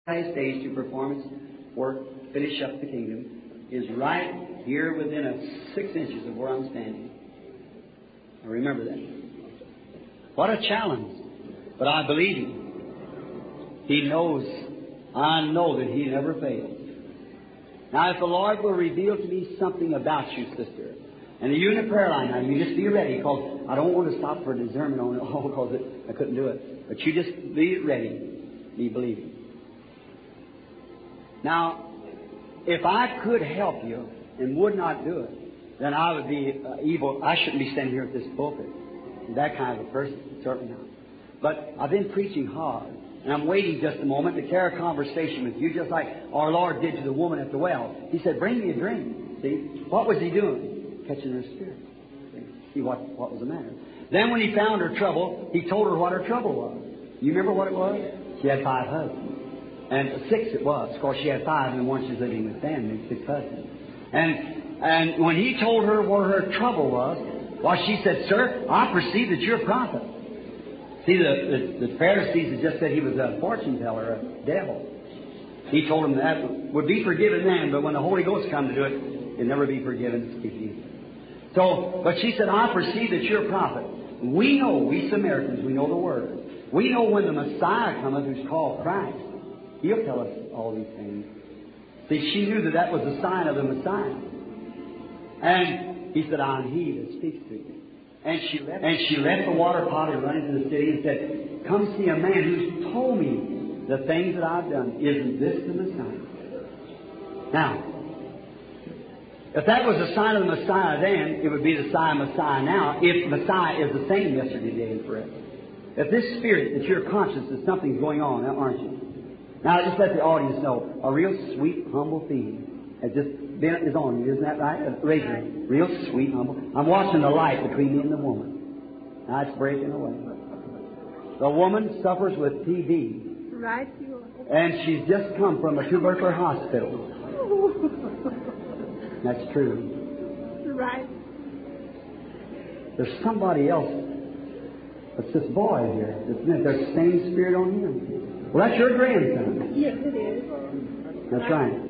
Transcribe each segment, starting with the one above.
last days to perform its work, finish up the kingdom, is right here within 6 inches of where I'm standing. Now remember that. What a challenge. But I believe Him. He knows, I know that He never fails. Now if the Lord will reveal to me something about you, sister, and you in the prayer line now, you just be ready, because I don't want to stop for discernment on it all, because I couldn't do it. But you just be ready, be believing. Now, if I could help you and would not do it, then I would be evil. I shouldn't be standing here at this pulpit. That kind of a person, certainly not. But I've been preaching hard, and I'm waiting just a moment to carry a conversation with you, just like our Lord did to the woman at the well. He said, "Bring me a drink." See, what was He doing? Catching her spirit. See what was the matter. Then when He found her trouble, He told her what her trouble was. You remember what it was? She had 5 husbands. And 6 it was. Of course, she had 5, and one she's living with family, 6 husbands. And when He told her where her trouble was, well, she said, "Sir, I perceive that you're a prophet." See, the Pharisees had just said he was a fortune teller, a devil. He told them that would be forgiven then, but when the Holy Ghost come to do it, it'd never be forgiven. So, but she said, "I perceive that you're a prophet." We know, we Samaritans, we know the Word. We know when the Messiah cometh, who's called Christ, He'll tell us all these things. See, she knew that was the sign of the Messiah. And He said, "I'm He that speaks to you." And she left the water pot and ran into the city and said, "Come see a man who's told me the things that I've done. Isn't this the Messiah?" Now, if that was the sign of the Messiah then, it would be the sign of Messiah now, if Messiah is the same yesterday, today, and forever. If this spirit that you're conscious that something's going on, aren't you? Now, just let the audience know, a real sweet, humble feeling has just is on you. Isn't that right? Raise your hand. Real sweet, humble. I'm watching the light between me and the woman. Now it's breaking away. The woman suffers with TB. Right. And she's just come from a tubercular hospital. That's true. Right. There's somebody else. It's this boy here. There's the same spirit on him. Well, that's your grandson. Yes, it is. That's right.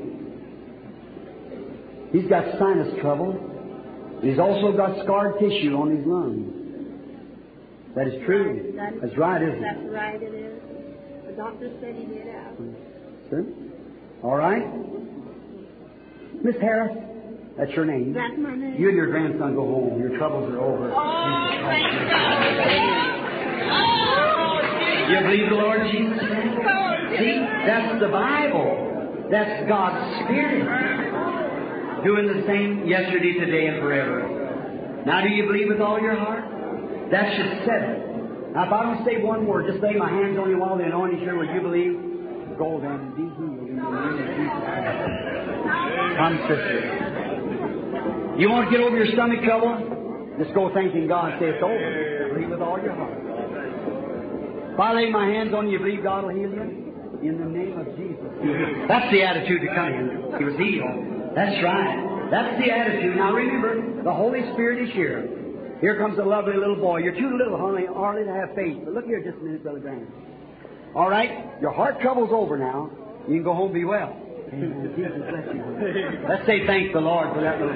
He's got sinus trouble. And he's also got scarred tissue on his lungs. That is true. That's right, isn't it? That's right, it is. The doctor said he did out. Sir? All right. Miss Harris, that's your name. That's my name. You and your grandson go home. Your troubles are over. You believe the Lord Jesus? See, that's the Bible. That's God's Spirit. Doing the same yesterday, today, and forever. Now, do you believe with all your heart? That should set it. Now, if I don't say one word, just lay my hands on you while the anointing here. Will you believe? Go then and be healed in the name of Jesus Christ. Come, sister. You want to get over your stomach trouble? Just go thanking God and say it's over. Believe with all your heart. If I lay my hands on you, believe God will heal you? In the name of Jesus. That's the attitude to come in. He was healed. That's right. That's the attitude. Now remember, the Holy Spirit is here. Here comes a lovely little boy. You're too little, hardly to have faith. But look here just a minute, Brother Graham. All right? Your heart trouble's over now. You can go home and be well. Amen. Jesus bless you. Let's say thank the Lord for that little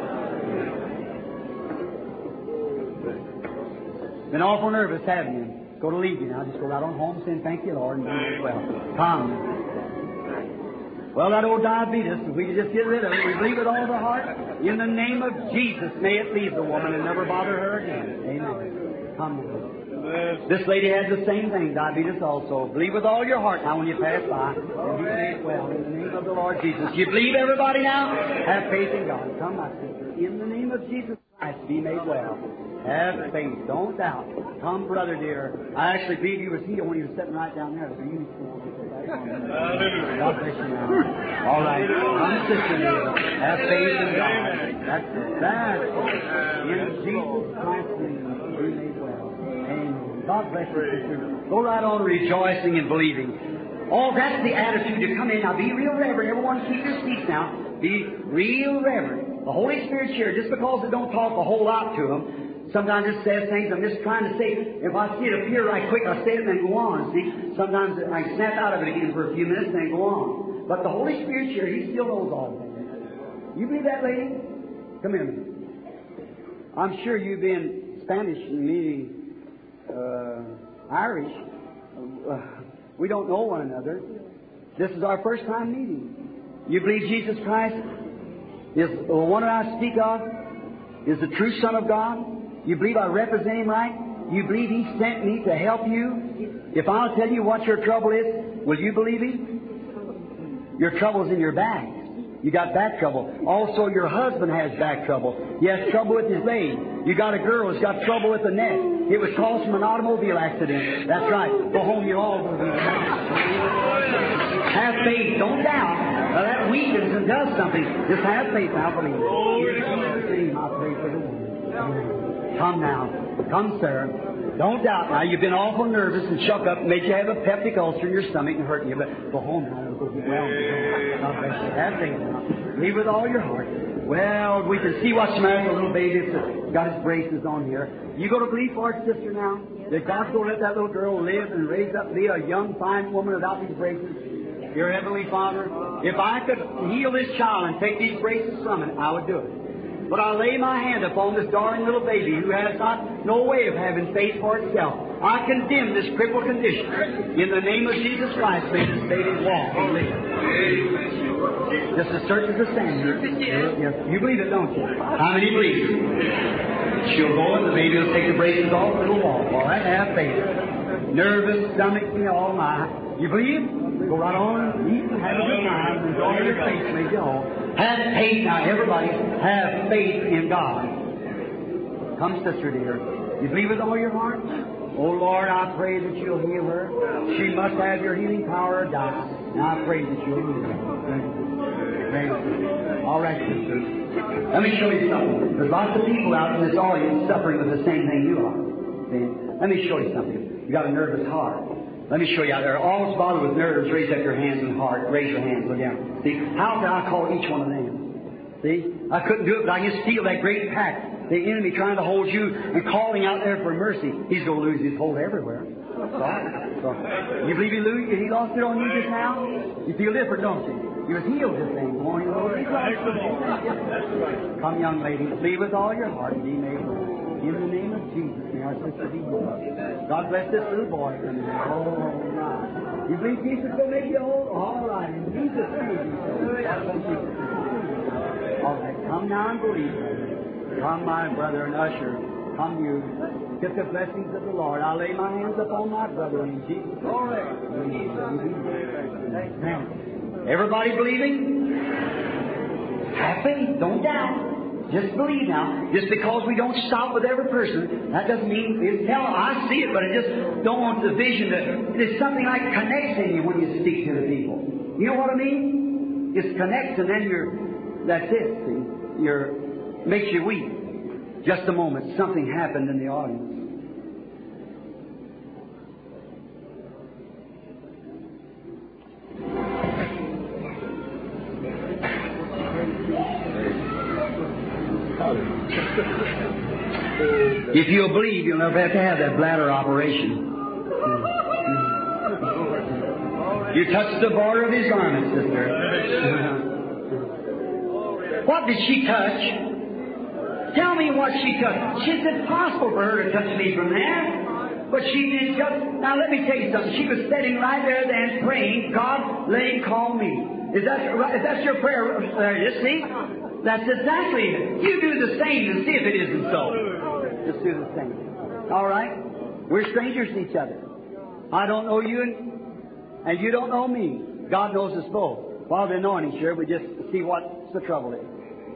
boy. Been awful nervous, haven't you? Go to leave you now. Just go right on home saying thank you, Lord, and be well. Come. Well, that old diabetes, if we could just get rid of it, we believe with all the heart. In the name of Jesus, may it leave the woman and never bother her again. Amen. Come. This lady had the same thing, diabetes also. Believe with all your heart now when you pass by. And be made well in the name of the Lord Jesus. You believe, everybody, now? Have faith in God. Come, my sister. In the name of Jesus Christ, be made well. Have faith. Don't doubt. Come, brother dear. I actually believe you was healed when you were sitting right down there. So you God bless you now. All right. Come, sister dear. Have faith in God. That's it. That's it. In Jesus Christ's name, be made well. Amen. God bless you, sister. Go right on rejoicing and believing. Oh, that's the attitude to come in. Now, be real reverent. Everyone keep your seats now. Be real reverent. The Holy Spirit's here. Just because they don't talk a whole lot to them, sometimes it says things, I'm just trying to say, if I see it appear right quick, I say it and then go on. See, sometimes I snap out of it again for a few minutes and then go on. But the Holy Spirit's here, He still knows all of that. You believe that, lady? Come here. I'm sure you've been Spanish, meaning Irish. We don't know one another. This is our first time meeting. You believe Jesus Christ is the one that I speak of, is the true Son of God? You believe I represent Him right? You believe He sent me to help you? If I'll tell you what your trouble is, will you believe Him? Your trouble's in your back. You got back trouble. Also, your husband has back trouble. He has trouble with his leg. You got a girl who's got trouble with the neck. It was caused from an automobile accident. That's right. Go home, you're all going to be have faith. Don't doubt. That weakens and does something. Just have faith. I believe. I pray for the woman. Come now. Come, sir. Don't doubt now. You've been awful nervous and shook up, made you have a peptic ulcer in your stomach and hurting you. But go home now. It'll go well. God bless you. Have faith now. Believe with all your heart. Well, we can see what's the matter with the little baby. It's got his braces on here. You going to believe for it, sister, now? That God's going to let that little girl live and raise up to be a young, fine woman without these braces? Your Heavenly Father, if I could heal this child and take these braces from it, I would do it. But I lay my hand upon this darling little baby who has no way of having faith for itself. I condemn this crippled condition. In the name of Jesus Christ, may this baby walk and live. Just as certain as the sand. Yes. You believe it, don't you? How many believe it? She'll go and the baby will take the braces off and it'll walk. All right, have faith. Nervous stomach, all my. You believe? Go right on, eat and have a good time, enjoy your faith, make you whole. Have faith now, everybody, have faith in God. Come, sister dear. You believe with all your heart? Oh Lord, I pray that you'll heal her. She must have your healing power or die. Now I pray that you'll heal her. Thank you. All right, sister. Let me show you something. There's lots of people out in this audience suffering with the same thing you are. See? Let me show you something. You got a nervous heart. Let me show you out there. All that's bothered with nerves, raise up your hands and heart. Raise your hands. Look down. See, how can I call each one of them? See? I couldn't do it, but I can feel that great pack. The enemy trying to hold you and calling out there for mercy. He's going to lose his hold everywhere. So, you believe he lost it on you just now? You feel different, don't you? You was healed this thing. Come, young lady. Believe with all your heart and be made whole. In the name of Jesus, may our sister be healed. God bless this little boy. Oh, right. You believe Jesus will make you whole? All right. In Jesus' name. All right. Come now and believe. Come, my brother and usher. Come, you. Get the blessings of the Lord. I'll lay my hands upon my brother in Jesus' name. Everybody believing? Have faith. Don't doubt. Just believe now. Just because we don't stop with every person, that doesn't mean I see it, but I just don't want the vision to. It's something like connects in you when you speak to the people. You know what I mean? It connects, and then that's it. See, makes you weak. Just a moment, something happened in the audience. If you'll believe, you'll never have to have that bladder operation. You touched the border of his garment, sister. What did she touch? Tell me what she touched. It's impossible for her to touch me from there. But she did just... Now let me tell you something. She was sitting right there then praying, God, let him call me. Is that your prayer? There it is, see? That's exactly it. You do the same and see if it isn't so. Just do the same. All right? We're strangers to each other. I don't know you and you don't know me. God knows us both. While the anointing's here, we just see what the trouble is.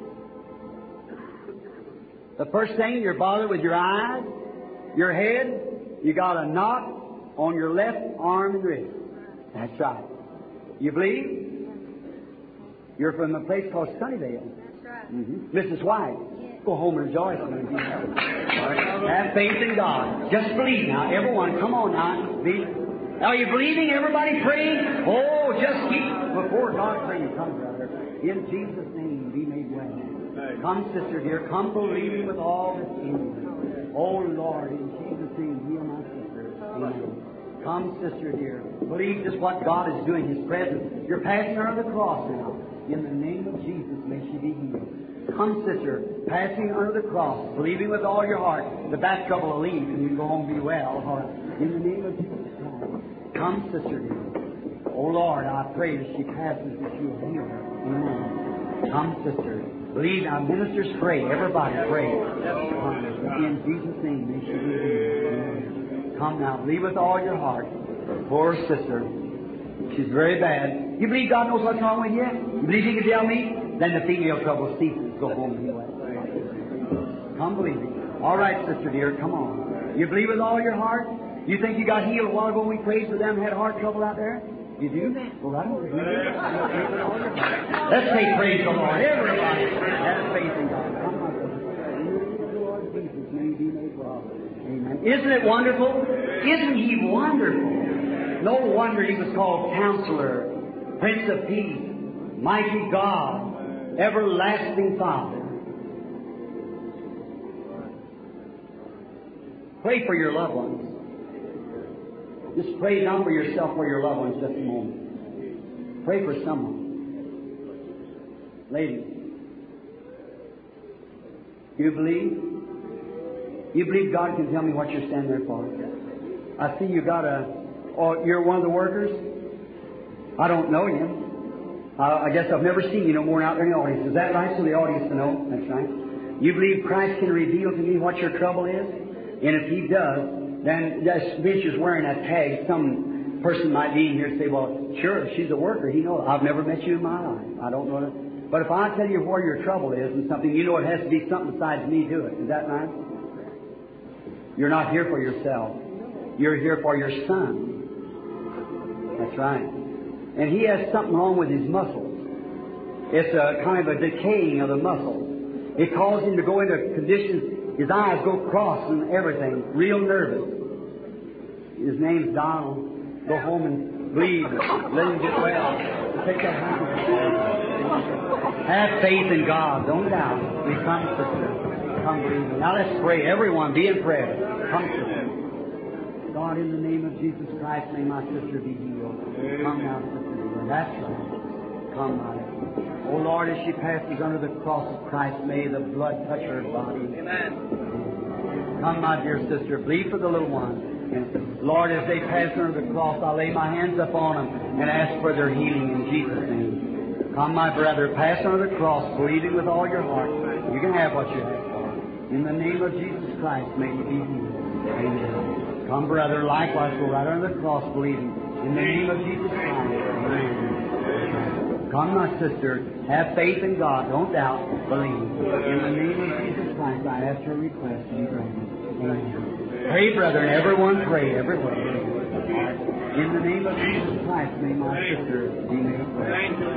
The first thing, you're bothered with your eyes, your head. You got a knot on your left arm and wrist. That's right. You believe? You're from a place called Sunnyvale. That's right. Mm-hmm. Mrs. White. Go home and rejoice. All right. Have faith in God. Just believe now. Everyone, come on now. Are you believing? Everybody praying? Oh, just keep before God praying. Come, brother. In Jesus' name, be made well. Come, sister dear. Come believing with all that's in you. Oh, Lord, in Jesus' name, heal my sister. Amen. Come, sister dear. Believe just what God is doing, His presence. You're passing her on the cross now. In the name of Jesus, may she be healed. Come, sister, passing under the cross, believing with all your heart, the back trouble will leave and you can go home and be well. In the name of Jesus Christ. Come, sister dear. Oh, Lord, I pray that she passes that you will heal her. Amen. Come, sister. Believe now. Ministers pray. Everybody pray. In Jesus' name, may she be healed. Amen. Come now. Believe with all your heart. Poor sister. She's very bad. You believe God knows what's wrong with you? You believe He can tell me? Then the female trouble ceases. Go home and be well. Come believe it. All right, sister dear, come on. You believe with all your heart? You think you got healed a while ago when we prayed for them who had heart trouble out there? You do? Well, I don't. Let's say praise the Lord. Everybody has faith in God. Come on, Lord Jesus, may He be made well. Amen. Isn't it wonderful? Isn't He wonderful? No wonder He was called Counselor, Prince of Peace, Mighty God, Everlasting Father. Pray for your loved ones. Just pray not for yourself, for your loved ones just a moment. Pray for someone. Lady, you believe? You believe God can tell me what you're standing there for? I see you got you're one of the workers? I don't know you. I guess I've never seen you no more out there in the audience. Is that right? So the audience to know? That's right. You believe Christ can reveal to me what your trouble is? And if He does, then that bitch is wearing a tag. Some person might be in here and say, well, sure, she's a worker. He knows. I've never met you in my life. I don't know that. But if I tell you where your trouble is and something, you know it has to be something besides me do it. Is that right? You're not here for yourself. You're here for your son. That's right. And he has something wrong with his muscles. It's a kind of a decaying of the muscles. It causes him to go into conditions. His eyes go cross and everything. Real nervous. His name's Donald. Go home and bleed. Let him get well. Take that hand. Have faith in God. Don't doubt. We come, sister. Come believe. Now let's pray. Everyone be in prayer. Come, sister. God, in the name of Jesus Christ, may my sister be healed. Come now, sister. That's right. Come, my sister. Oh Lord, as she passes under the cross of Christ, may the blood touch her body. Amen. Come, my dear sister, bleed for the little one. And Lord, as they pass under the cross, I'll lay my hands upon them and ask for their healing in Jesus' name. Come, my brother, pass under the cross, believing with all your heart. You can have what you have for. In the name of Jesus Christ, may you be healed. Amen. Come, brother, likewise, go right under the cross, believing. In the name of Jesus Christ. Amen. Come, my sister, have faith in God. Don't doubt, believe. In the name of Jesus Christ, I ask your request to be granted. Amen. Pray, brethren, everyone pray, everywhere. In the name of Jesus Christ, may my sister be made well.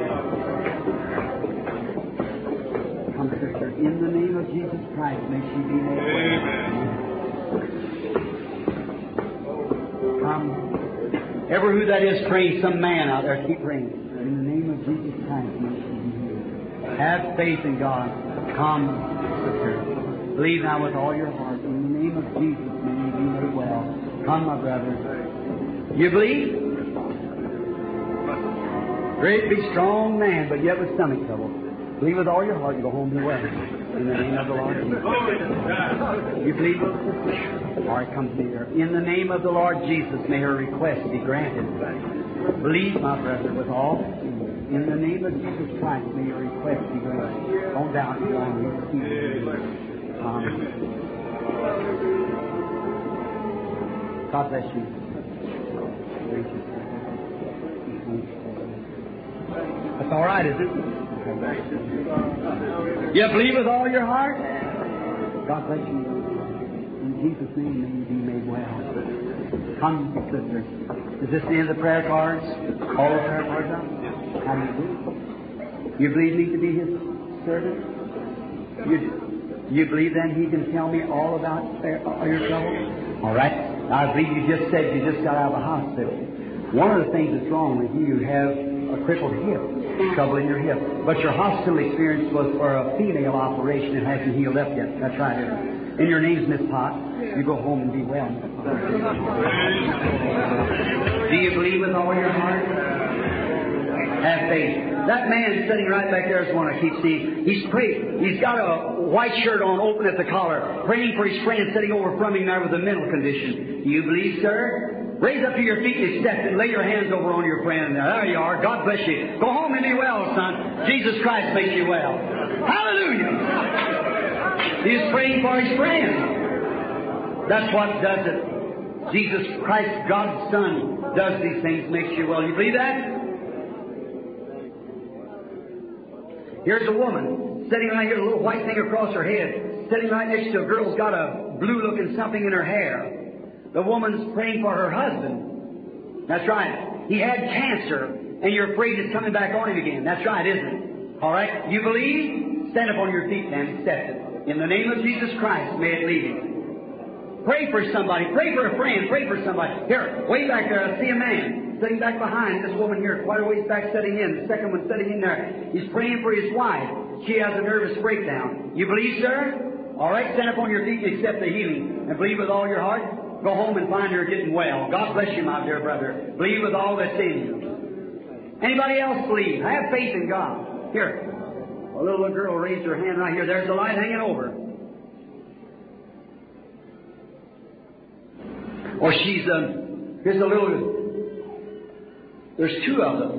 Come, sister, in the name of Jesus Christ, may she be made well. Come. Ever who that is praying, some man out there, keep praying. In the name of Jesus Christ, may she be healed. Have faith in God. Come, sister. Believe now with all your heart. In the name of Jesus, may you be made well. Come, my brother. You believe? Great, big, strong man, but yet with stomach trouble. Believe with all your heart and go home and be well. In the name of the Lord Jesus. You believe, little sister? All right, come here. In the name of the Lord Jesus, may her request be granted. Believe, my brother, with all. In the name of Jesus Christ, may your request be granted. Don't doubt you on receive. God bless you. That's all right, is it? You believe with all your heart? God bless you. In Jesus' name, may you be made well. Come, sister. Is this the end of the prayer cards? All the prayer cards out? How do you do? You believe me to be His servant? You believe then He can tell me all about your trouble? All right. Now, I believe you just said you just got out of the hospital. One of the things that's wrong with you have a crippled hip, trouble in your hip. But your hospital experience was for a female operation. It hasn't healed up yet. That's right. And your name's Miss Potts. You go home and be well. Do you believe with all your heart? Have faith. That man sitting right back there is the one I keep seeing. He's praying. He's got a white shirt on, open at the collar, praying for his friend sitting over from him there with a mental condition. Do you believe, sir? Raise up to your feet and step and lay your hands over on your friend. There you are. God bless you. Go home and be well, son. Jesus Christ makes you well. Hallelujah. He's praying for his friend. That's what does it. Jesus Christ, God's Son, does these things, makes you well. You believe that? Here's a woman sitting right here, a little white thing across her head, sitting right next to a girl who's got a blue-looking something in her hair. The woman's praying for her husband. That's right. He had cancer, and you're afraid it's coming back on him again. That's right, isn't it? All right. You believe? Stand up on your feet and accept it. In the name of Jesus Christ, may it lead him. Pray for somebody. Pray for a friend. Pray for somebody. Here, way back there, I see a man sitting back behind this woman here, quite a ways back sitting in. The second one sitting in there. He's praying for his wife. She has a nervous breakdown. You believe, sir? All right, stand up on your feet and accept the healing. And believe with all your heart. Go home and find her getting well. God bless you, my dear brother. Believe with all that's in you. Anybody else believe? Have faith in God. Here. A little girl raised her hand right here. There's the light hanging over. Or she's, here's a little, there's two of them.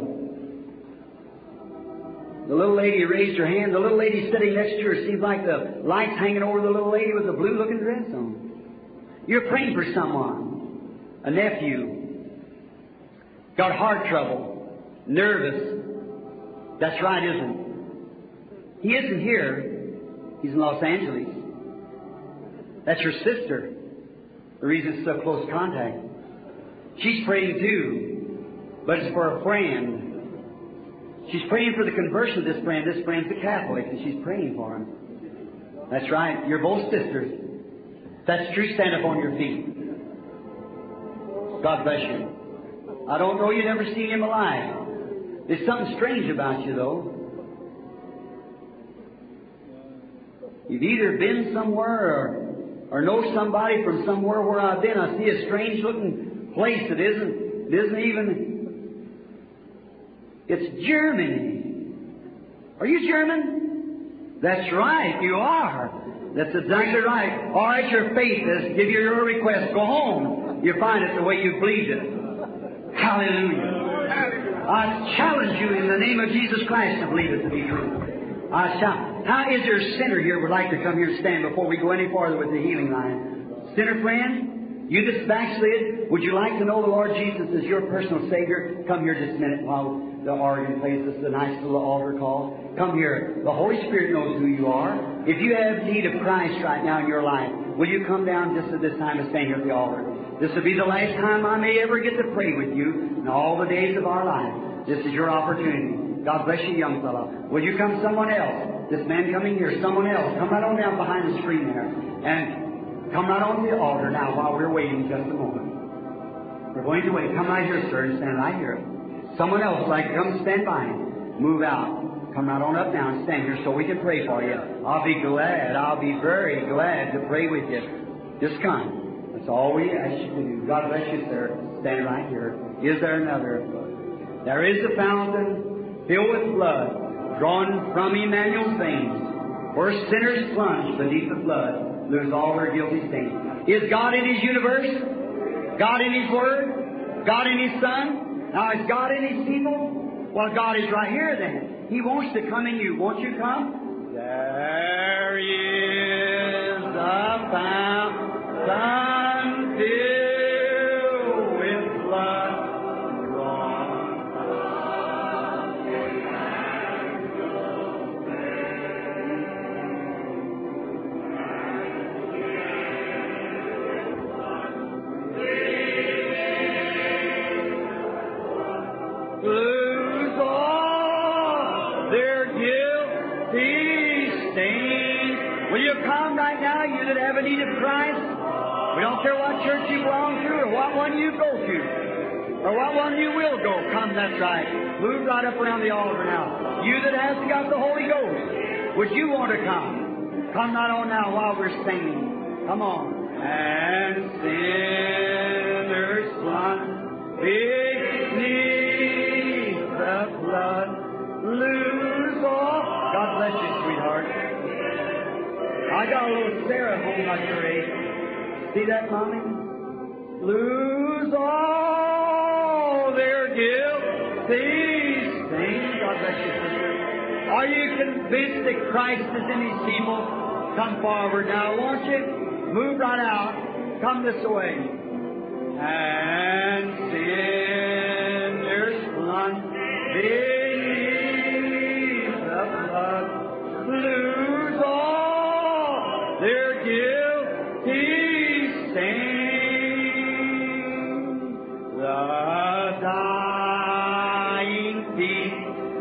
The little lady raised her hand. The little lady sitting next to her, seems like the light's hanging over the little lady with the blue-looking dress on. You're praying for someone, a nephew, got heart trouble, nervous. That's right, isn't it? He isn't here. He's in Los Angeles. That's your sister. The reason it's so close contact. She's praying too, but it's for a friend. She's praying for the conversion of this friend. This friend's a Catholic, and she's praying for him. That's right. You're both sisters. That's true. Stand up on your feet. God bless you. I don't know, you've never seen him alive. There's something strange about you, though. You've either been somewhere or know somebody from somewhere where I've been. I see a strange-looking place that isn't even... It's Germany. Are you German? That's right, you are. That's exactly right. All right, your faith is, give you your request. Go home. You find it the way you believed it. Hallelujah. I challenge you in the name of Jesus Christ to believe it to be true. How is there a sinner here would like to come here and stand before we go any farther with the healing line? Sinner friend, you that's backslid, would you like to know the Lord Jesus as your personal Savior? Come here just a minute while the organ plays us a nice little altar call. Come here. The Holy Spirit knows who you are. If you have need of Christ right now in your life, will you come down just at this time and stand here at the altar? This will be the last time I may ever get to pray with you in all the days of our life. This is your opportunity. God bless you, young fellow. Will you come, someone else? This man coming here, someone else. Come right on down behind the screen there. And come right on to the altar now while we're waiting just a moment. We're going to wait. Come right here, sir, and stand right here. Someone else would like to come stand by him. Move out. Come right on up now and stand here so we can pray for you. I'll be glad. I'll be very glad to pray with you. Just come. That's all we ask you to do. God bless you, sir. Stand right here. Is there another? There is a fountain filled with blood drawn from Emmanuel's veins, where sinners plunge beneath the flood, lose all their guilty stains. Is God in His universe? God in His Word? God in His Son? Now, is God in His people? Well, God is right here then. He wants to come in you. Won't you come? There is a fountain filled with blood drawn from Emmanuel's veins. Lose all their guilty stains. Will you come right now, you that have a need of Christ? We don't care what church you belong to or what one you go to or what one you will go. Come, that's right. Move right up around the altar now. You that has got the Holy Ghost, would you want to come? Come right on now while we're singing. Come on. And sinners plunge beneath the flood, lose all. God bless you, sweetheart. I got a little Sarah home at your age. See that, Mommy? Lose all their guilt, these things. God bless you, sister. Are you convinced that Christ is in His people? Come forward now, won't you? Move right out. Come this way. And sinners plunge beneath the flood, lose all their guilty stains. The dying thief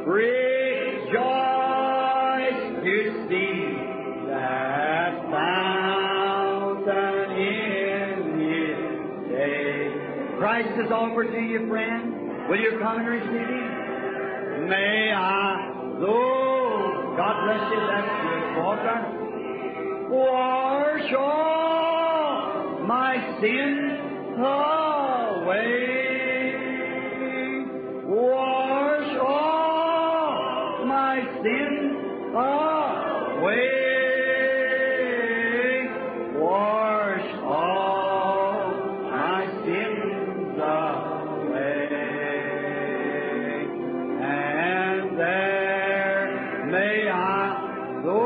rejoice to see that fountain in His day. Christ is offered to you, friend. Will you come and receive Him? May I, Lord, God bless you, that's good. Walker. Wash all my sins away. Wash all my sins away. Wash all my sins away. And there may I go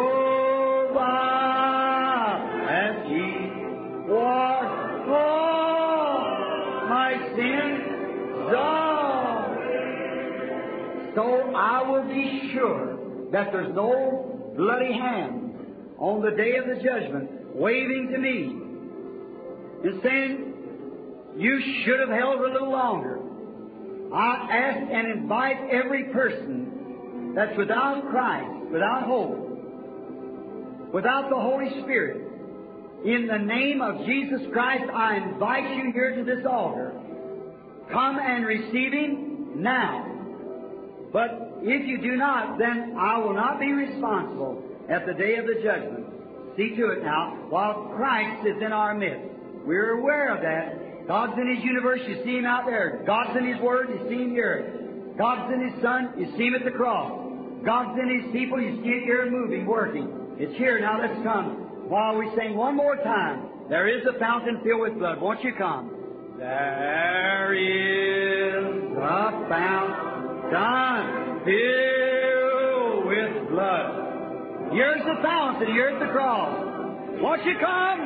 by as Jesus washed all my sins away. So I will be sure that there's no bloody hand on the day of the judgment waving to me and saying, you should have held a little longer. I ask and invite every person that's without Christ, without hope, without the Holy Spirit, in the name of Jesus Christ, I invite you here to this altar. Come and receive Him now. But if you do not, then I will not be responsible at the day of the judgment. See to it now, while Christ is in our midst. We're aware of that. God's in His universe, you see Him out there. God's in His Word, you see Him here. God's in His Son, you see Him at the cross. God's in His people, you see it here moving, working. It's here. Now let's come. While we sing one more time, there is a fountain filled with blood. Won't you come? There is a fountain filled with blood. Here's the fountain, here's the cross. Won't you come?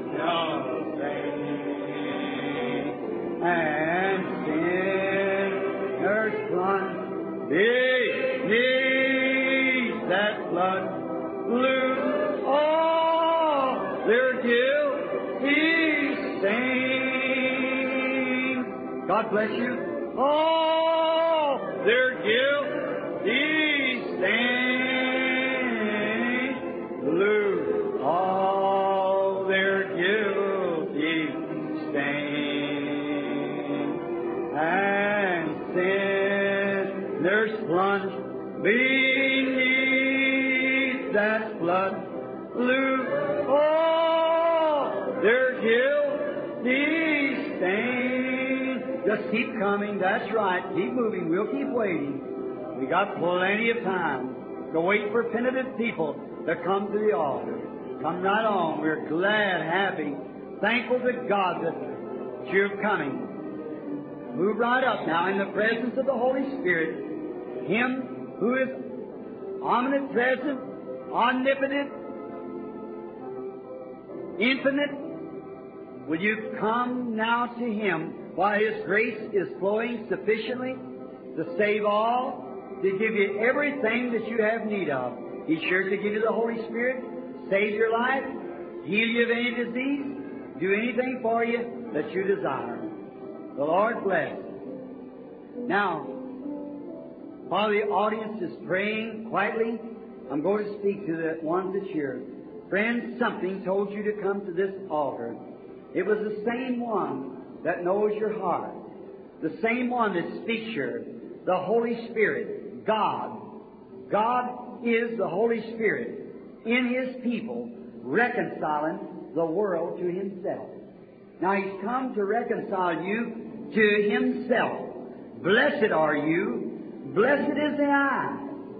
And sinners plunge beneath that blood, lose all their guilty stains. God bless you. All their guilty stains, lose all their guilty stains, and sinners plunge beneath that flood, lose all their guilty stains. Just keep coming, that's right. Keep moving, we'll keep waiting. We got plenty of time to wait for penitent people to come to the altar. Come right on. We're glad, happy, thankful to God that you're coming. Move right up now in the presence of the Holy Spirit, Him who is omnipresent, omnipotent, infinite. Will you come now to Him while His grace is flowing sufficiently to save all, to give you everything that you have need of? He's sure to give you the Holy Spirit, save your life, heal you of any disease, do anything for you that you desire. The Lord bless. Now, while the audience is praying quietly, I'm going to speak to the ones that's here. Friends, something told you to come to this altar. It was the same one that knows your heart, the same one that speaks here, the Holy Spirit, God. God is the Holy Spirit in His people, reconciling the world to Himself. Now He's come to reconcile you to Himself. Blessed are you, blessed is the eye,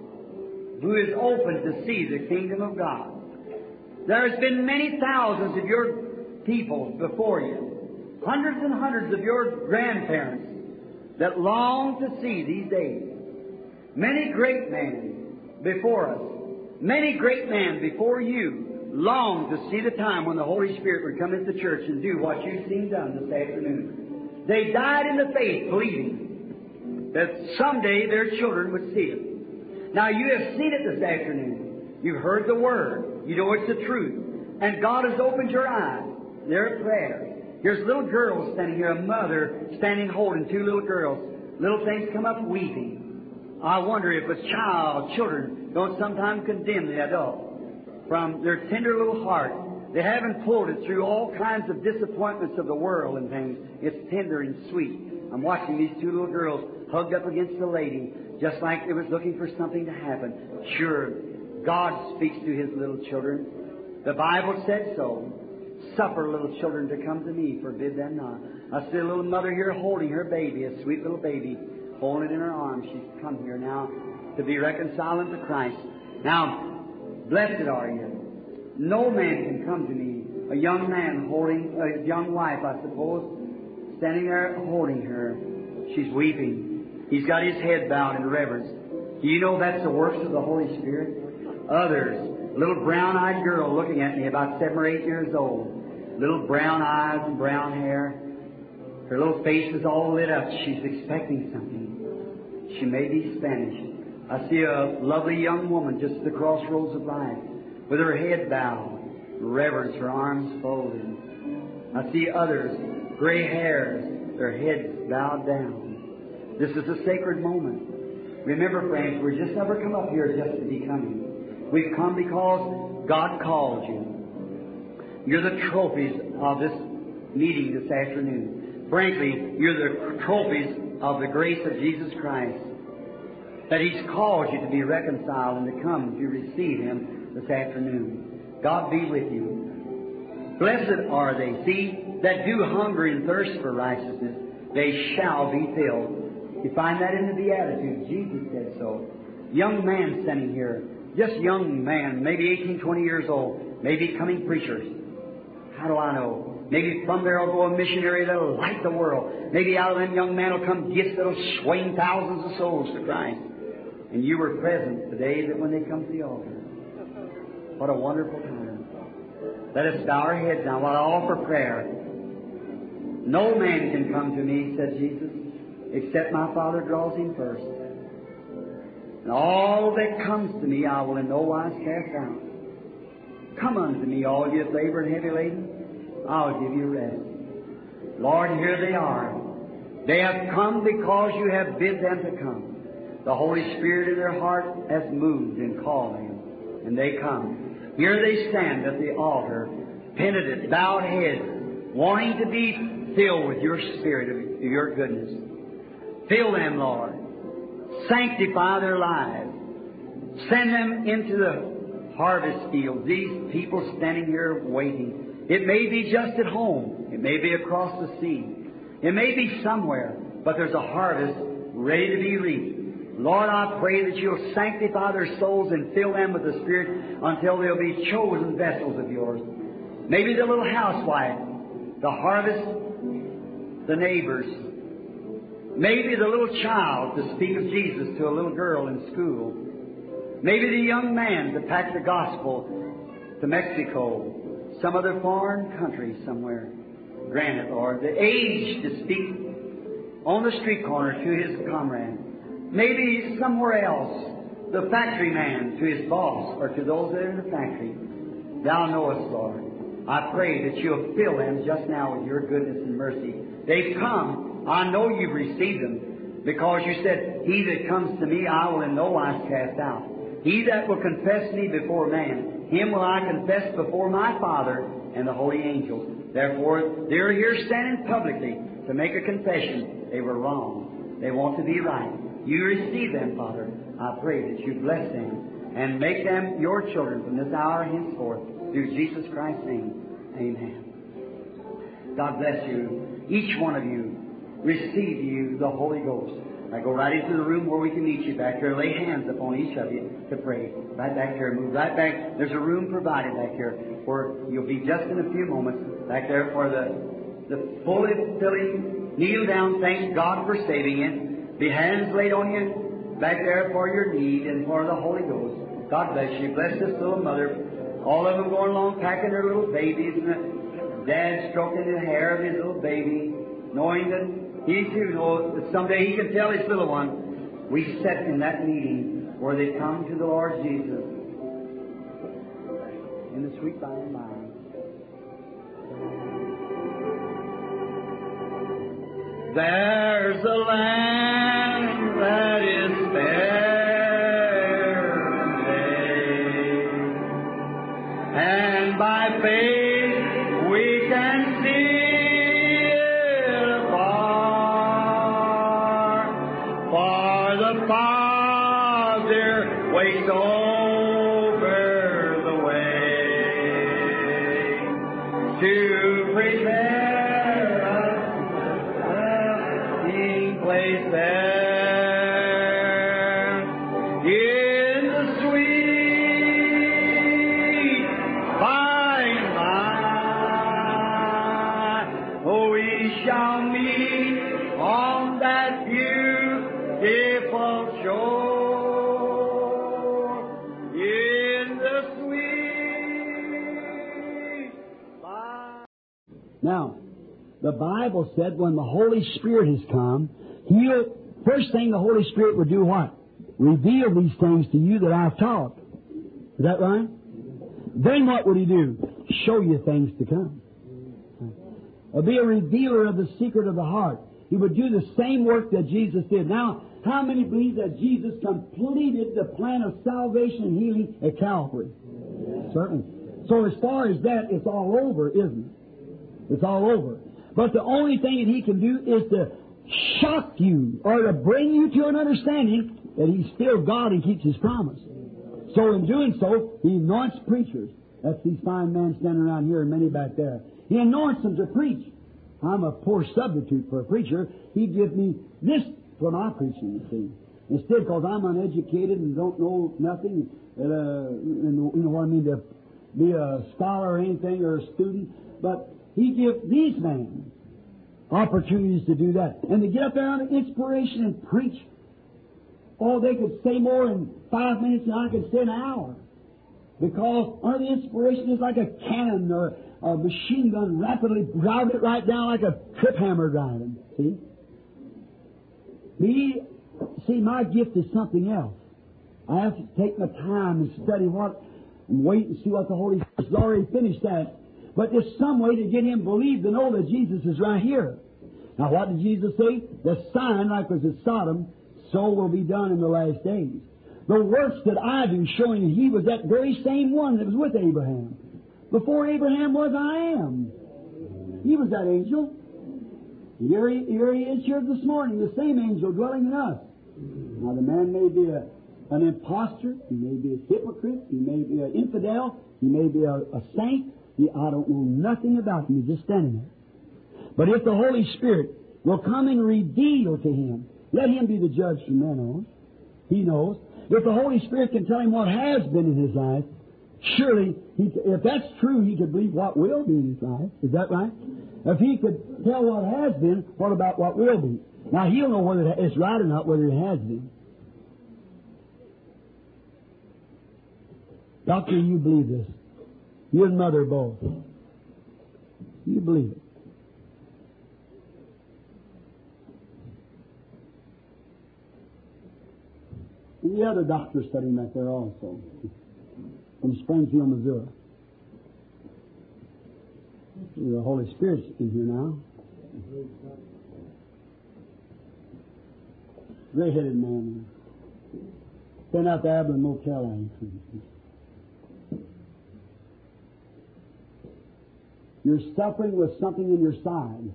who is open to see the kingdom of God. There's been many thousands of your people before you, hundreds and hundreds of your grandparents that long to see these days. Many great men before us, many great men before you long to see the time when the Holy Spirit would come into the church and do what you've seen done this afternoon. They died in the faith, believing that someday their children would see it. Now you have seen it this afternoon. You've heard the Word. You know it's the truth. And God has opened your eyes. Their prayers. Here's little girls standing here, a mother standing holding two little girls. Little things come up weeping. I wonder if children don't sometimes condemn the adult from their tender little heart. They haven't pulled it through all kinds of disappointments of the world and things. It's tender and sweet. I'm watching these two little girls hugged up against the lady, just like they was looking for something to happen. Sure, God speaks to His little children. The Bible said so. Suffer little children to come to me, forbid them not. I see a little mother here holding her baby, a sweet little baby, holding it in her arms. She's come here now to be reconciled to Christ. Now, blessed are you. No man can come to me. A young man holding a young wife, I suppose, standing there holding her. She's weeping. He's got his head bowed in reverence. Do you know that's the works of the Holy Spirit? Others, a little brown-eyed girl looking at me, about 7 or 8 years old. Little brown eyes and brown hair. Her little face is all lit up. She's expecting something. She may be Spanish. I see a lovely young woman just at the crossroads of life, with her head bowed, reverence, her arms folded. I see others, gray hairs, their heads bowed down. This is a sacred moment. Remember, friends, we've just never come up here just to be coming. We've come because God called you. You're the trophies of this meeting this afternoon. Frankly, you're the trophies of the grace of Jesus Christ, that He's called you to be reconciled and to come to receive Him this afternoon. God be with you. Blessed are they, see, that do hunger and thirst for righteousness. They shall be filled. You find that in the Beatitudes. Jesus said so. Young man standing here, just young man, maybe 18, 20 years old, maybe coming preachers. How do I know? Maybe from there will go a missionary that will light the world. Maybe out of them young men will come gifts that will swing thousands of souls to Christ. And you were present today that when they come to the altar. What a wonderful time. Let us bow our heads now while I offer prayer. No man can come to me, said Jesus, except my Father draws him first. And all that comes to me I will in no wise cast out. Come unto me, all ye that labor and heavy laden, I'll give you rest. Lord, here they are. They have come because you have bid them to come. The Holy Spirit in their heart has moved and called them, and they come. Here they stand at the altar, penitent, bowed heads, wanting to be filled with your Spirit, of your goodness. Fill them, Lord. Sanctify their lives. Send them into the harvest field. These people standing here waiting. It may be just at home. It may be across the sea. It may be somewhere, but there's a harvest ready to be reaped. Lord, I pray that You'll sanctify their souls and fill them with the Spirit until they'll be chosen vessels of Yours. Maybe the little housewife, the harvest, the neighbors. Maybe the little child to speak of Jesus to a little girl in school. Maybe the young man to pack the gospel to Mexico, some other foreign country somewhere. Grant it, Lord. The age to speak on the street corner to his comrade. Maybe somewhere else, the factory man to his boss or to those that are in the factory. Thou knowest, Lord. I pray that You'll fill them just now with Your goodness and mercy. They've come. I know You've received them because You said, He that comes to me I will in no wise cast out. He that will confess me before man, him will I confess before my Father and the holy angels. Therefore, they're here standing publicly to make a confession. They were wrong. They want to be right. You receive them, Father. I pray that You bless them and make them Your children from this hour henceforth through Jesus Christ's name. Amen. God bless you. Each one of you, receive you the Holy Ghost. I go right into the room where we can meet you back there. Lay hands upon each of you to pray. Right back here. Move right back. There's a room provided back here where you'll be just in a few moments back there for the fully filling. Kneel down. Thank God for saving you. Be hands laid on you back there for your need and for the Holy Ghost. God bless you. Bless this little mother. All of them going along packing their little babies and the dad stroking the hair of his little baby, knowing that he too knows that someday he can tell his little one, we sat in that meeting where they come to the Lord Jesus in the sweet by and by. There's a land that is fair today, and by faith we can see it afar. For the Father waits over the way to prepare us place there in the sweet by and by. Oh, we shall meet on that beautiful shore in the sweet by. Now, the Bible said when the Holy Spirit has come, first thing the Holy Spirit would do what? Reveal these things to you that I've taught. Is that right? Then what would He do? Show you things to come. Be a revealer of the secret of the heart. He would do the same work that Jesus did. Now, how many believe that Jesus completed the plan of salvation and healing at Calvary? Yeah. Certainly. So as far as that, it's all over, isn't it? It's all over. But the only thing that He can do is to shock you or to bring you to an understanding that He's still God and keeps His promise. So in doing so, He anoints preachers. That's these fine men standing around here and many back there. He anoints them to preach. I'm a poor substitute for a preacher. He gives me this for my preaching, you see. Instead, because I'm uneducated and don't know nothing, and you know what I mean, to be a scholar or anything or a student. But He gives these men opportunities to do that. And to get up there under inspiration and preach. Oh, they could say more in 5 minutes than I could say an hour. Because under the inspiration is like a cannon or a machine gun rapidly driving it right down like a trip hammer driving. See? See, my gift is something else. I have to take my time and study and wait and see what the Holy Spirit has already finished that. But there's some way to get him believe to know that Jesus is right here. Now, what did Jesus say? The sign, like was at Sodom, so will be done in the last days. The works that I do, showing that He was that very same one that was with Abraham. Before Abraham was, I am. He was that angel. Here he is here this morning, the same angel dwelling in us. Now, the man may be an impostor. He may be a hypocrite. He may be an infidel. He may be a saint. I don't know nothing about him. He's just standing there. But if the Holy Spirit will come and reveal to him, let Him be the judge from then on. He knows. If the Holy Spirit can tell him what has been in his life, surely, if that's true, he could believe what will be in his life. Is that right? If he could tell what has been, what about what will be? Now, he'll know whether it's right or not, whether it has been. Doctor, you believe this? You and Mother both. You believe it. And the other doctor's studying back there also, from Springfield, Missouri. The Holy Spirit's in here now. Gray-headed man. Been out to Abilene Motel, I think. You're suffering with something in your side.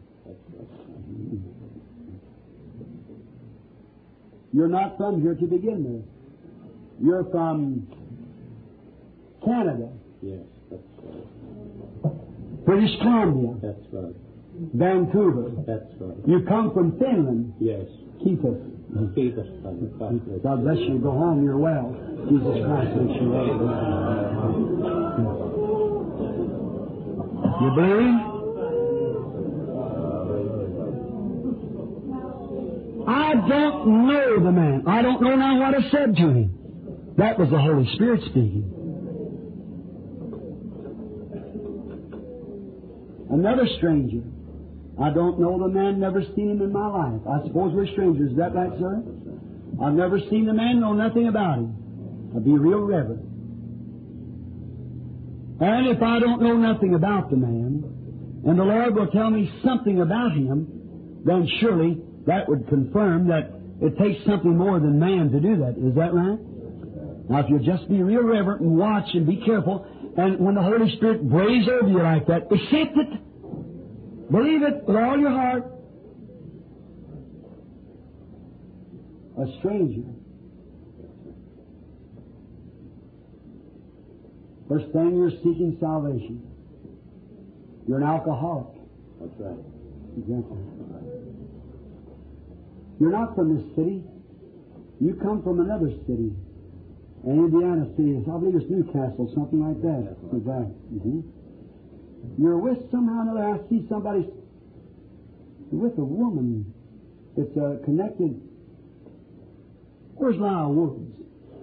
You're not from here to begin with. You're from Canada. Yes, that's right. British Columbia. That's right. Vancouver. That's right. You come from Finland. Yes. Keep us. Keep us, Father. God bless you. Go home. You're well. Jesus Christ makes you well. You believe? I don't know the man. I don't know now what I said to him. That was the Holy Spirit speaking. Another stranger. I don't know the man, never seen him in my life. I suppose we're strangers. Is that right, sir? I've never seen the man, know nothing about him. I'll be real reverent. And if I don't know nothing about the man, and the Lord will tell me something about him, then surely that would confirm that it takes something more than man to do that. Is that right? Now, if you'll just be real reverent and watch and be careful, and when the Holy Spirit brays over you like that, accept it. Believe it with all your heart. A stranger. First thing, you're seeking salvation. You're an alcoholic. That's right. Exactly. You're not from this city. You come from another city. An Indiana city. I believe it's Newcastle, something like that. Exactly. Mm-hmm. You're with somehow or another. I see somebody with a woman that's connected. Where's Lyle Woods?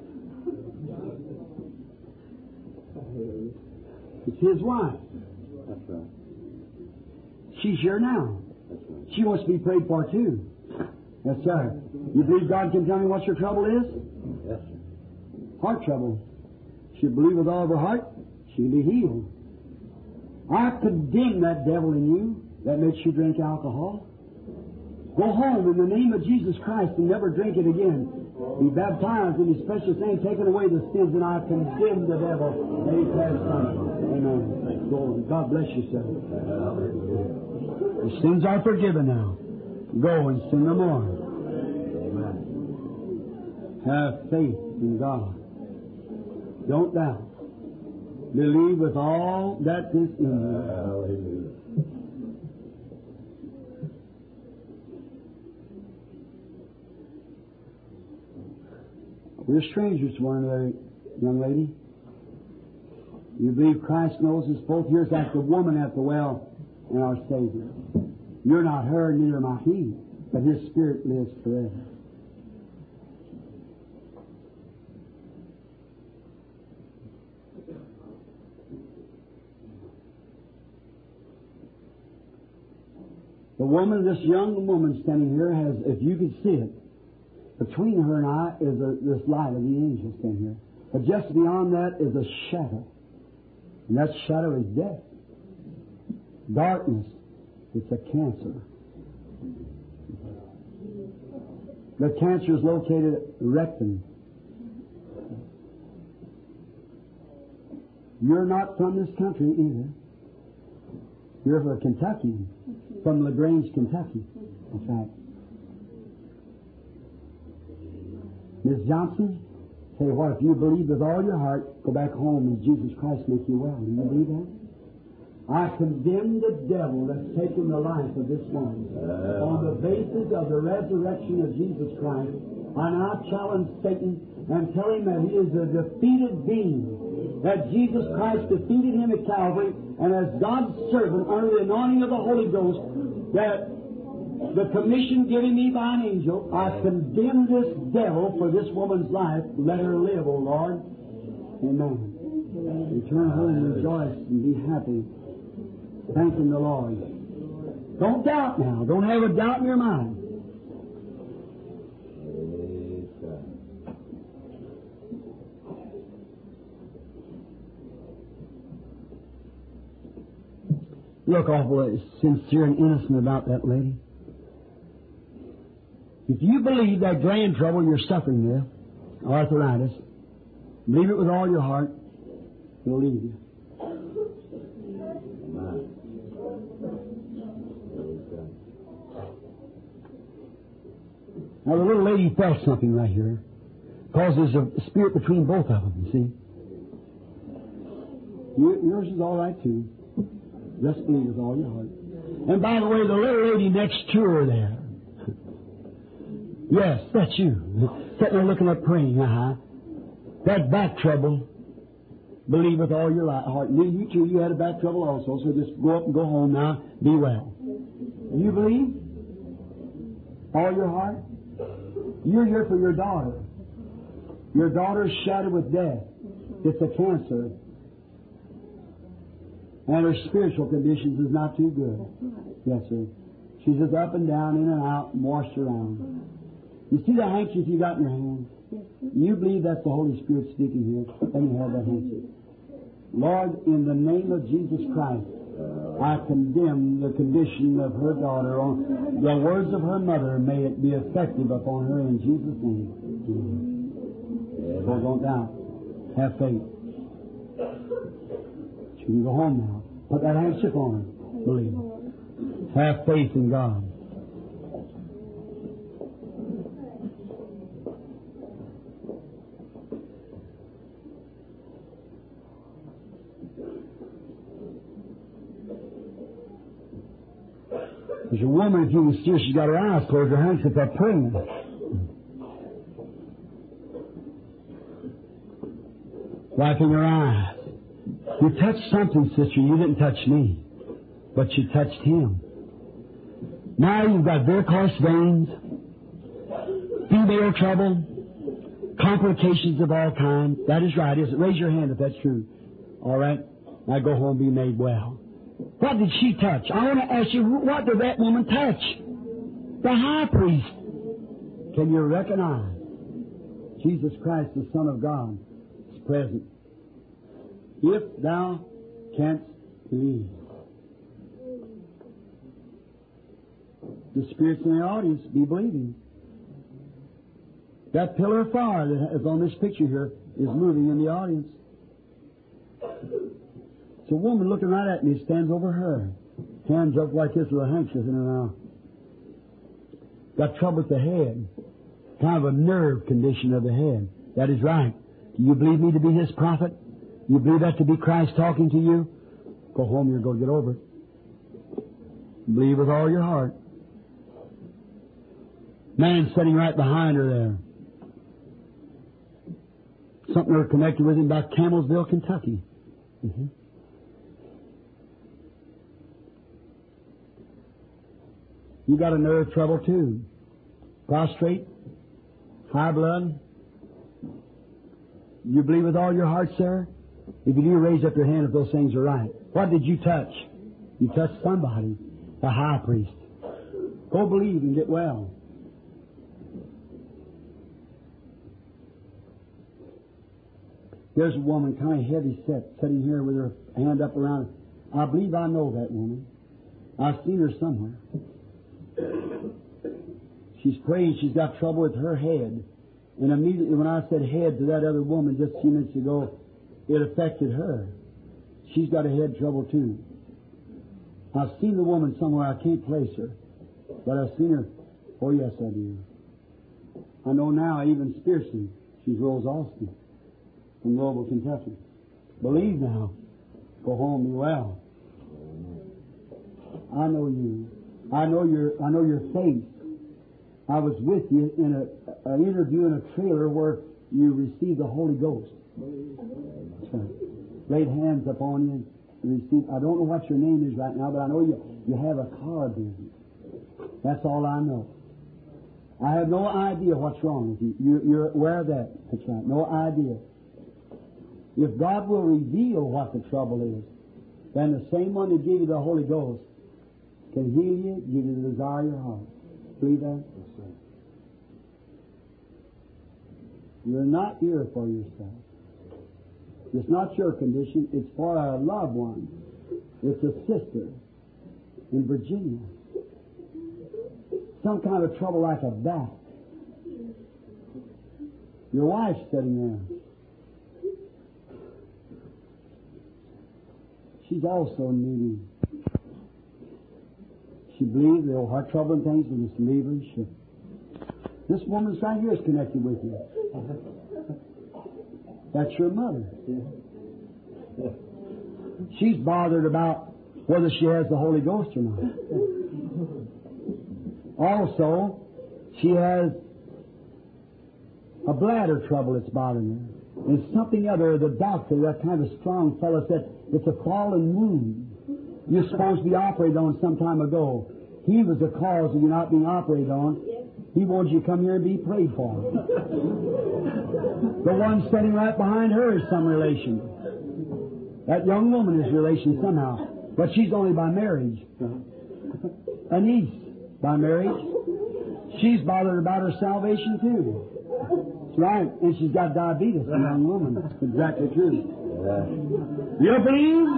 It's his wife. That's right. She's here now. That's right. She wants to be prayed for too. Yes, sir. You believe God can tell me what your trouble is? Yes, sir. Heart trouble. She believe with all of her heart, she'll be healed. I condemn that devil in you that makes you drink alcohol. Go home in the name of Jesus Christ and never drink it again. Be baptized in His precious name, taking away the sins, and I condemn the devil. May He pass on. Amen. Go. God bless you, sir. Your sins are forgiven now. Go and sin no more. Amen. Have faith in God. Don't doubt. Believe with all that is in you. Hallelujah. We're strangers to one another, young lady. You believe Christ knows us both. You're like the woman at the well and our Savior. You're not her, neither am I He, but His Spirit lives forever. The woman, this young woman standing here, has, if you could see it, between her and I is this light of the angel standing here. But just beyond that is a shadow. And that shadow is death. Darkness. It's a cancer. The cancer is located at rectum. You're not from this country either. You're from Kentucky. From LaGrange, Kentucky. In fact. Ms. Johnson, tell you what, if you believe with all your heart, go back home and Jesus Christ make you well. Do you believe that? I condemn the devil that's taken the life of this woman on the basis of the resurrection of Jesus Christ. And I challenge Satan and tell him that he is a defeated being, that Jesus Christ defeated him at Calvary, and as God's servant under the anointing of the Holy Ghost, that the commission given me by an angel, I condemn this devil for this woman's life. Let her live, O Lord. Amen. Return home and rejoice and be happy, thanking the Lord. Don't doubt now. Don't have a doubt in your mind. Look awful sincere and innocent about that lady. If you believe that gland trouble you're suffering with, arthritis, believe it with all your heart, it'll leave you. Now the little lady felt something right here, because there's a spirit between both of them, you see. Yours is all right too. Just believe with all your heart. And by the way, the little lady next to her there. Yes, that's you. Sitting there looking up praying. That back trouble, believe with all your heart. You too, you had a back trouble also, so just go up and go home now. Be well. You believe? All your heart? You're here for your daughter. Your daughter's shattered with death. It's a cancer. And her spiritual conditions is not too good. Yes, sir. She's just up and down, in and out, and washed around. You see the handkerchief you got in your hand? You believe that's the Holy Spirit speaking here. Let me have that handkerchief. Lord, in the name of Jesus Christ, I condemn the condition of her daughter. The words of her mother, may it be effective upon her in Jesus' name. So don't doubt. Have faith. She can go home now. Put that handkerchief on her. Believe. Have faith in God. There's a woman, if you can see her, she's got her eyes closed, her hands up praying. Wiping her eyes. You touched something, sister. You didn't touch me. But you touched him. Now you've got varicose veins, female trouble, complications of all kinds. That is right, isn't it? Raise your hand if that's true. All right? Now go home and be made well. What did she touch? I want to ask you, what did that woman touch? The high priest. Can you recognize Jesus Christ, the Son of God, is present? If thou canst believe. The spirits in the audience be believing. That pillar of fire that is on this picture here is moving in the audience. It's a woman looking right at me, stands over her. Hands up like this with a handkerchief in her mouth. Got trouble with the head. Kind of a nerve condition of the head. That is right. Do you believe me to be His prophet? You believe that to be Christ talking to you? Go home, you're going to get over it. Believe with all your heart. Man sitting right behind her there. Something they're connected with him about Campbellsville, Kentucky. You got a nerve trouble too. Prostrate, high blood. You believe with all your heart, sir? If you do, raise up your hand if those things are right. What did you touch? You touched somebody, the high priest. Go believe and get well. There's a woman kind of heavy set, sitting here with her hand up around her. I believe I know that woman. I've seen her somewhere. She's praying. She's got trouble with her head. And immediately when I said head to that other woman just a few minutes ago, it affected her. She's got a head trouble too. I've seen the woman somewhere. I can't place her. But I've seen her. Oh, yes, I do. I know now, even spiritually, she's Rose Austin from Louisville, Kentucky. Believe now. Go home, be well. I know you. I know your faith. I was with you in an interview in a trailer where you received the Holy Ghost. That's right. Laid hands upon you and received. I don't know what your name is right now, but I know you have a car business. That's all I know. I have no idea what's wrong with you. You're aware of that. That's right. No idea. If God will reveal what the trouble is, then the same one that gave you the Holy Ghost can heal you, give you the desire of your heart. Believe that? Yes, sir. You're not here for yourself. It's not your condition. It's for a loved one. It's a sister in Virginia. Some kind of trouble like a back. Your wife's sitting there. She's also needy. She believes there are heart trouble and things and it's believers. This woman's right here is connected with you. That's your mother. She's bothered about whether she has the Holy Ghost or not. Also, she has a bladder trouble that's bothering her. And something other, the doctor, that kind of strong fellow, said it's a fallen wound. You're supposed to be operated on some time ago. He was the cause of you not being operated on. He wanted you to come here and be prayed for. The one standing right behind her is some relation. That young woman is relation somehow. But she's only by marriage. A niece by marriage. She's bothered about her salvation too. That's right. And she's got diabetes, a young woman. That's exactly true. You believe?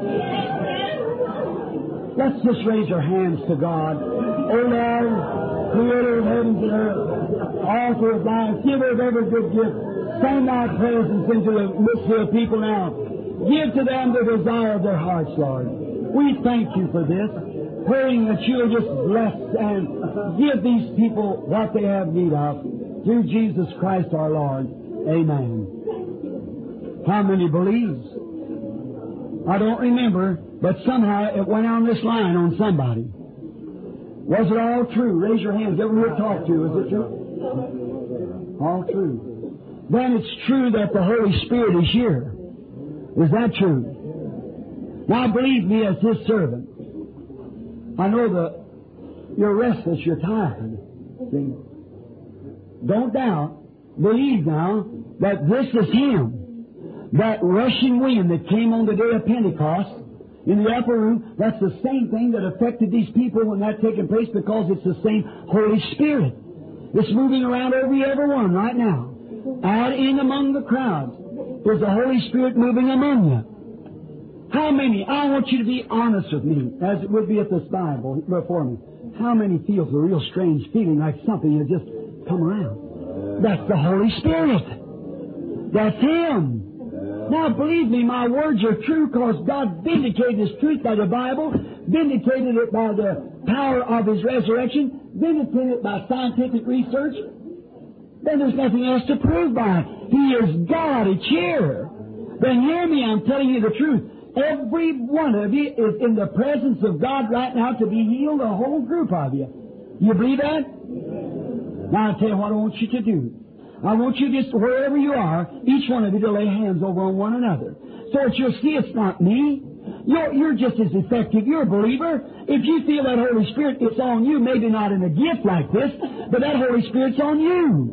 Let's just raise our hands to God. Oh Lord, Creator of heavens and earth, author of life, giver of every good gift, send thy presence into the midst of the people now. Give to them the desire of their hearts, Lord. We thank you for this, praying that you will just bless and give these people what they have need of. Through Jesus Christ our Lord. Amen. How many believes? I don't remember, but somehow it went on this line on somebody. Was it all true? Raise your hands. Everyone we talked to, is it true? All true. Then it's true that the Holy Spirit is here. Is that true? Now believe me as His servant. I know that you're restless, you're tired. See? Don't doubt. Believe now that this is Him. That rushing wind that came on the day of Pentecost in the upper room, that's the same thing that affected these people when that taking place, because it's the same Holy Spirit. It's moving around everyone right now. Out in among the crowds. There's the Holy Spirit moving among you. How many, I want you to be honest with me, as it would be at this Bible before me. How many feels a real strange feeling like something has just come around? That's the Holy Spirit. That's Him. Now, believe me, my words are true because God vindicated His truth by the Bible, vindicated it by the power of His resurrection, vindicated it by scientific research. Then there's nothing else to prove by it. He is God. It's here. Then hear me, I'm telling you the truth. Every one of you is in the presence of God right now to be healed, a whole group of you. You believe that? Now, I'll tell you what I want you to do. I want you just, wherever you are, each one of you to lay hands over on one another. So that you'll see it's not me. You're just as effective. You're a believer. If you feel that Holy Spirit, it's on you, maybe not in a gift like this, but that Holy Spirit's on you.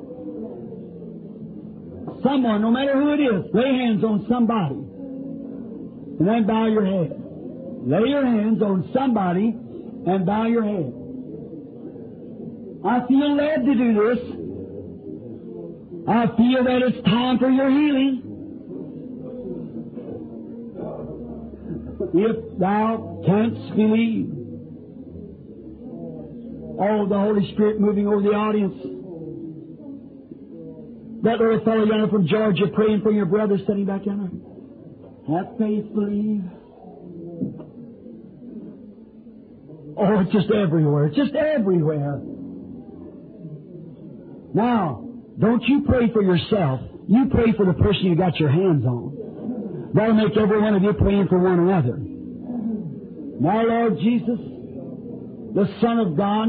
Someone, no matter who it is, lay hands on somebody. And then bow your head. Lay your hands on somebody and bow your head. I feel led to do this. I feel that it's time for your healing. If thou canst believe. Oh, the Holy Spirit moving over the audience. That little fellow yonder from Georgia praying for your brother sitting back yonder. Have faith, believe. Oh, it's just everywhere. It's just everywhere. Now, don't you pray for yourself. You pray for the person you got your hands on. That'll make every one of you praying for one another. Now, Lord Jesus, the Son of God,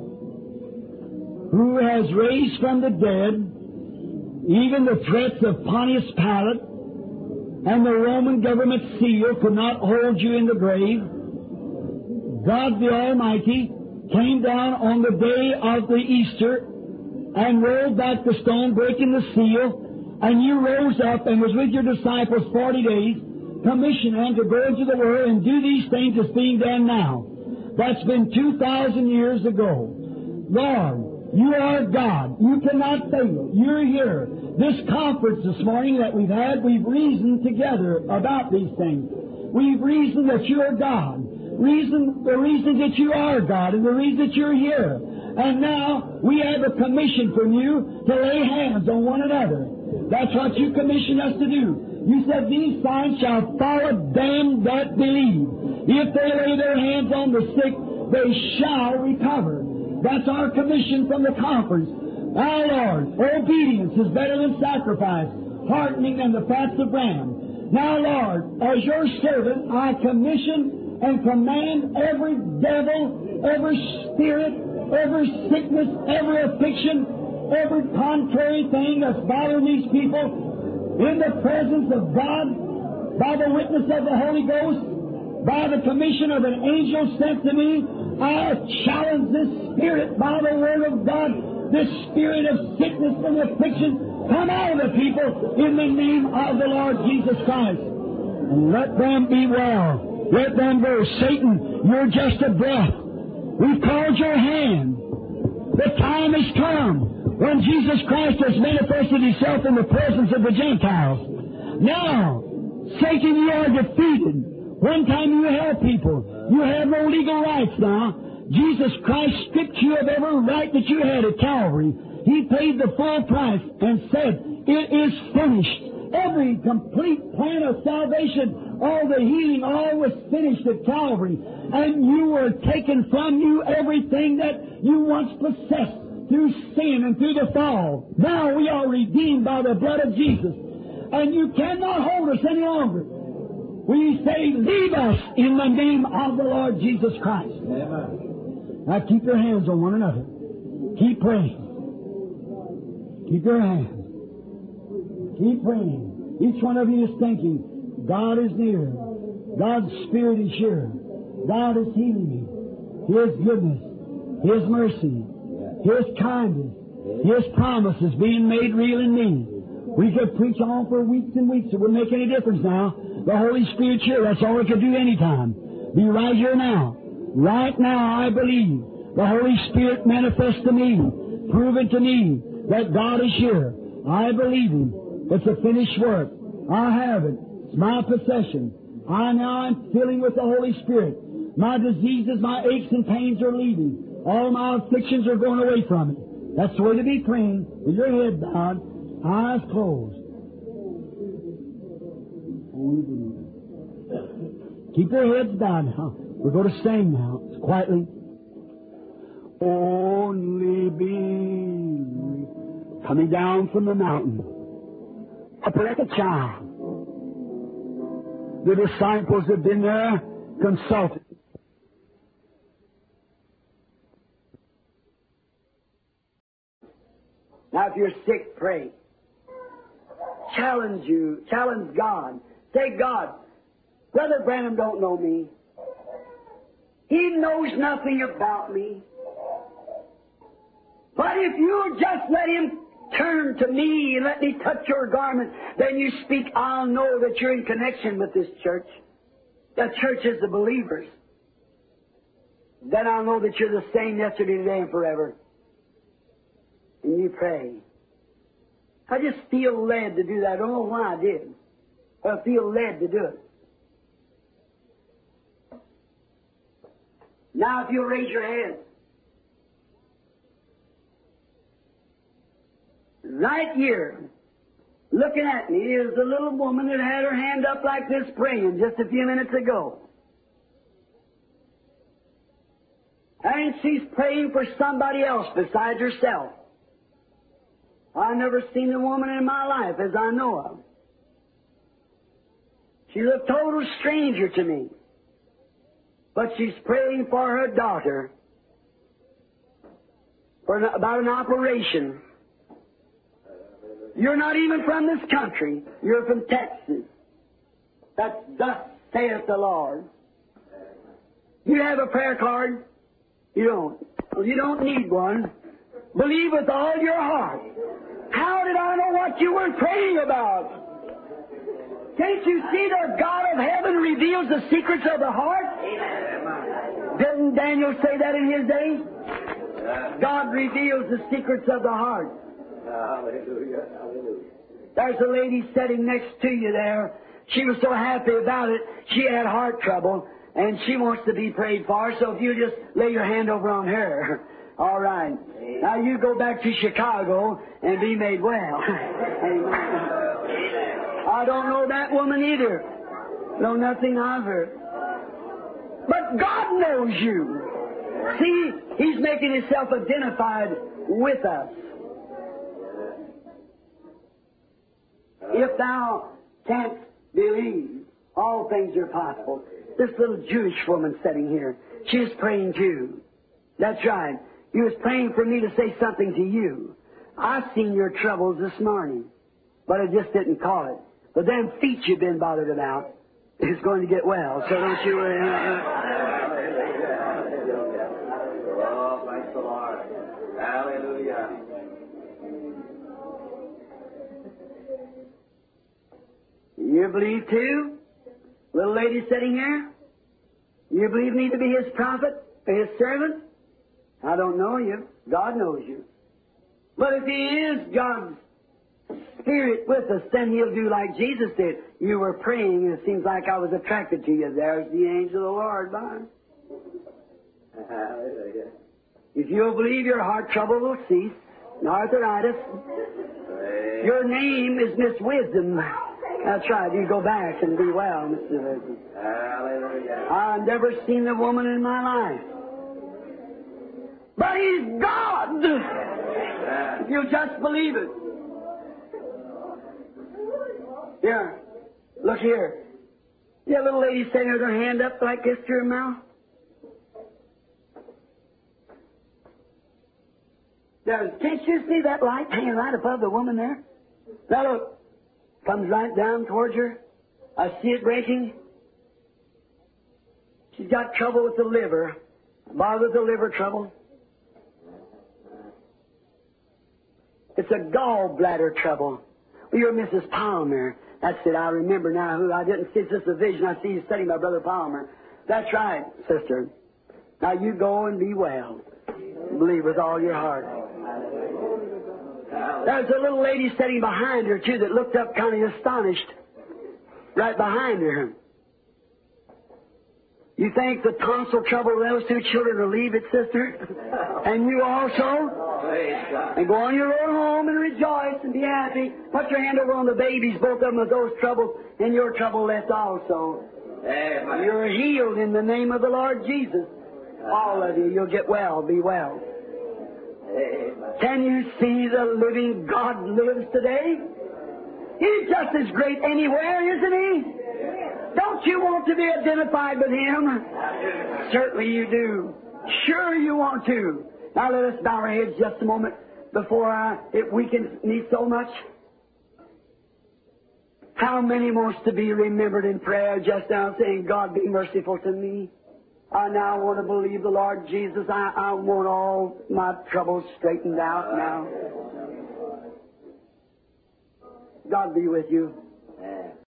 who has raised from the dead even the threats of Pontius Pilate and the Roman government seal could not hold you in the grave. God the Almighty came down on the day of the Easter and rolled back the stone, breaking the seal, and you rose up and was with your disciples 40 days, commissioned them to go into the world and do these things that's being done now. That's been 2,000 years ago. Lord, you are God. You cannot fail. You're here. This conference this morning that we've had, we've reasoned together about these things. We've reasoned that you are God. The reason that you are God and the reason that you're here. And now we have a commission from you to lay hands on one another. That's what you commissioned us to do. You said these signs shall follow them that believe. If they lay their hands on the sick, they shall recover. That's our commission from the conference. Our Lord, obedience is better than sacrifice, heartening than the fats of ram. Now, Lord, as your servant, I commission and command every devil, every spirit, every sickness, every affliction, every contrary thing that's bothering these people in the presence of God, by the witness of the Holy Ghost, by the commission of an angel sent to me. I challenge this spirit by the Word of God, this spirit of sickness and affliction, come out of the people in the name of the Lord Jesus Christ. And let them be well. Let them go. Satan, you're just a breath. We've called your hand. The time has come when Jesus Christ has manifested Himself in the presence of the Gentiles. Now, Satan, you are defeated. One time you held people. You have no legal rights now. Jesus Christ stripped you of every right that you had at Calvary. He paid the full price and said, it is finished. Every complete plan of salvation, all the healing, all was finished at Calvary. And you were taken from you everything that you once possessed through sin and through the fall. Now we are redeemed by the blood of Jesus. And you cannot hold us any longer. We say, leave us in the name of the Lord Jesus Christ. Amen. Now keep your hands on one another. Keep praying. Keep your hands. Keep praying. Each one of you is thinking, God is near. God's Spirit is here. God is healing me. His goodness, His mercy, His kindness, His promises being made real in me. We could preach on for weeks and weeks. It wouldn't make any difference now. The Holy Spirit's here. That's all we could do anytime. Be right here now. Right now, I believe the Holy Spirit manifests to me, proven to me that God is here. I believe Him. It's a finished work. I have it. It's my possession. I now am filling with the Holy Spirit. My diseases, my aches and pains are leaving. All my afflictions are going away from it. That's the way to be praying, with your head bowed, eyes closed. Keep your heads bowed now. We're going to sing now, quietly. Only believe. Coming down from the mountain, up like a child. The disciples have been there, consulted. Now, if you're sick, pray. Challenge God. Say, God, Brother Branham don't know me. He knows nothing about me. But if you just let Him turn to me and let me touch your garment, then you speak, I'll know that you're in connection with this church. The church is the believers. Then I'll know that you're the same yesterday, today, and forever. And you pray. I just feel led to do that. I don't know why I did. But I feel led to do it. Now if you'll raise your hand. Right here, looking at me, is a little woman that had her hand up like this praying just a few minutes ago. And she's praying for somebody else besides herself. I've never seen a woman in my life as I know of. She's a total stranger to me. But she's praying for her daughter about an operation. You're not even from this country. You're from Texas. That's thus saith the Lord. You have a prayer card? You don't. Well, you don't need one. Believe with all your heart. How did I know what you were praying about? Can't you see the God of heaven reveals the secrets of the heart? Didn't Daniel say that in his day? God reveals the secrets of the heart. Hallelujah. Hallelujah. There's a lady sitting next to you there. She was so happy about it. She had heart trouble, and she wants to be prayed for. So if you just lay your hand over on her. All right. Now you go back to Chicago and be made well. Amen. I don't know that woman either. Know nothing of her. But God knows you. See, He's making Himself identified with us. If thou canst believe, all things are possible. this little Jewish woman sitting here. She was praying too. That's right. You was praying for me to say something to you. I seen your troubles this morning, but I just didn't call it. But them feet you've been bothered about is going to get well, so don't you worry. Oh, thanks the Lord. Hallelujah. You believe too? Little lady sitting here? You believe me to be His prophet, His servant? I don't know you. God knows you. But if He is God's Spirit with us, then He'll do like Jesus did. You were praying, and it seems like I was attracted to you. There's the angel of the Lord by. Hallelujah. If you'll believe, your heart trouble will cease. Arthritis. Your name is Miss Wisdom. That's right. You go back and be well, Mr. Wisdom. Hallelujah. I've never seen a woman in my life. But He's God! If you'll just believe it. Here. Look here. See that little lady sitting with her hand up like this to her mouth? Can't you see that light hanging right above the woman there? Now look. Comes right down towards her. I see it breaking. She's got trouble with the liver. Bothered with the liver trouble. It's a gallbladder trouble. Well, you're Mrs. Palmer. That's it. I remember now who I didn't see. It's just a vision. I see you studying my brother Palmer. That's right, sister. Now you go and be well. Believe with all your heart. There's a little lady sitting behind her, too, that looked up kind of astonished. Right behind her. You think the tonsil trouble of those two children will leave it, sister? And you also? And go on your own home and rejoice and be happy. Put your hand over on the babies, both of them with those troubles, and your trouble left also. You're healed in the name of the Lord Jesus. All of you, you'll get well, be well. Can you see the living God lives today? He's just as great anywhere, isn't He? Don't you want to be identified with Him? Certainly you do. Sure you want to. Now let us bow our heads just a moment before it weakens me so much. How many wants to be remembered in prayer just now saying, God be merciful to me? I now want to believe the Lord Jesus. I want all my troubles straightened out now. God be with you.